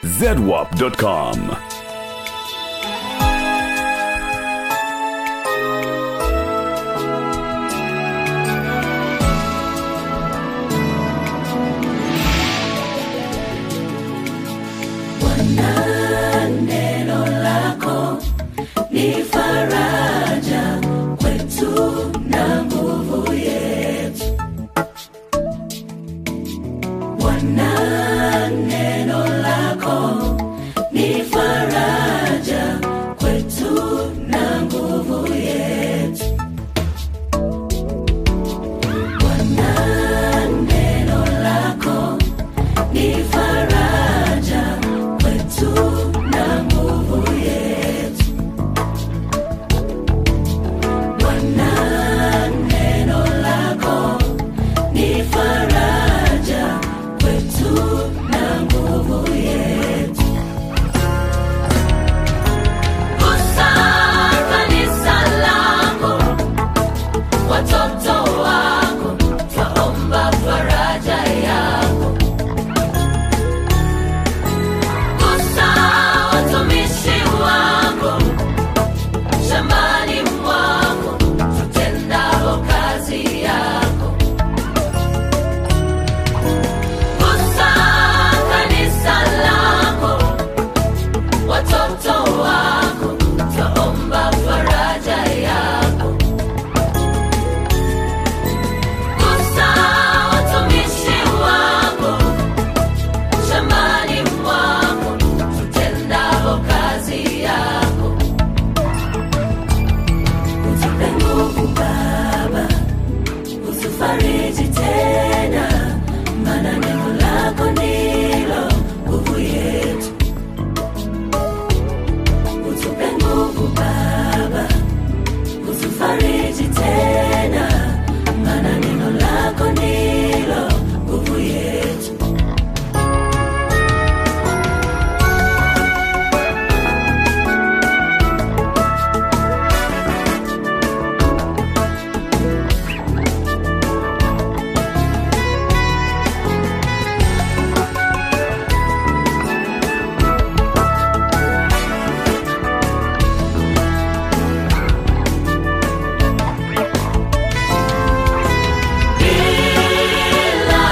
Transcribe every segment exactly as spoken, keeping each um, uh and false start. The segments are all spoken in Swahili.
zedwap dot com. Neno lako ni faraja kwetu na nguvu yetu. Bwana, neno lako ni faraja kwetu na nguvu yetu. Bwana, neno lako ni faraja kwetu na nguvu yetu. Bwana, neno lako ni faraja kwetu na nguvu yetu. Gusa kanisa lako, watoto wako, twaomba faraja yako. Gusa watumishi wako, shambani mwako, tutendao kazi yako. Gusa kanisa lako, watoto wako, twaomba faraja yako. Gusa watumishi wako, shambani mwako, tutendao kazi yako. Utupe nguvu Baba, utufariji tena, maana neno lako ndilo nguvu yetu. Utupe nguvu Baba, utufariji tena, maana neno lako ndilo nguvu yetu. Bila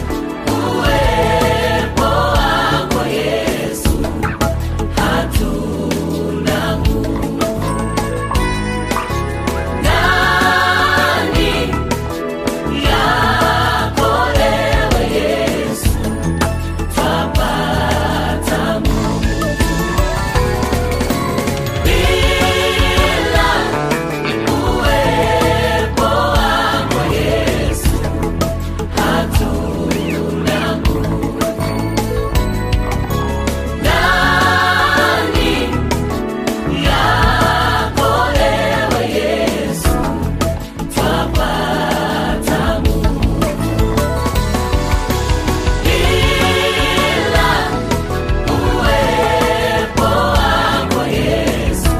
uwepo wako Yesu, hatuna nguvu. Ndani yako ewe Yesu, twapata nguvu. Bila uwepo wako Yesu, hatuna nguvu. Ndani yako ewe Yesu, twapata nguvu. Bila uwepo wako Yesu,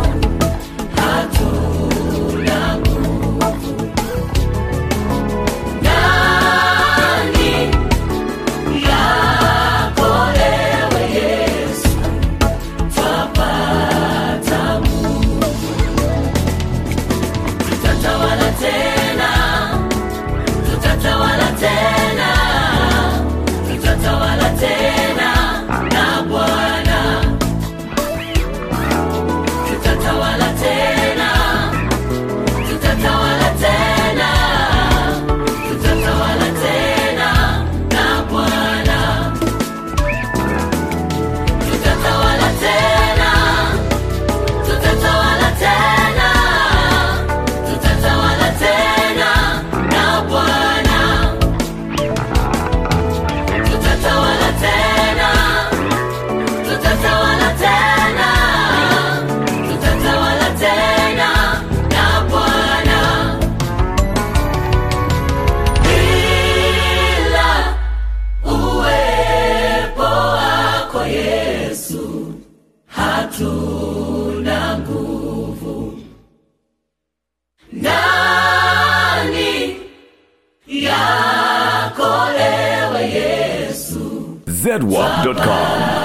hatuna nguvu. Ndani yako ewe Yesu, twapata nguvu. Tutatawala tena, tutatawala tena, tutatawala tena na Bwana. Tutatawala tena, tutatawala tena, tutatawala tena na Bwana. Tutatawala tena, tutatawala tena, tutatawala tena na Bwana. Tutatawala tena, tutatawala tena, tutatawala tena na Bwana. Bila uwepo wako Yesu, hatuna nguvu. Ndani yako ewe Yesu, zedwap dot com.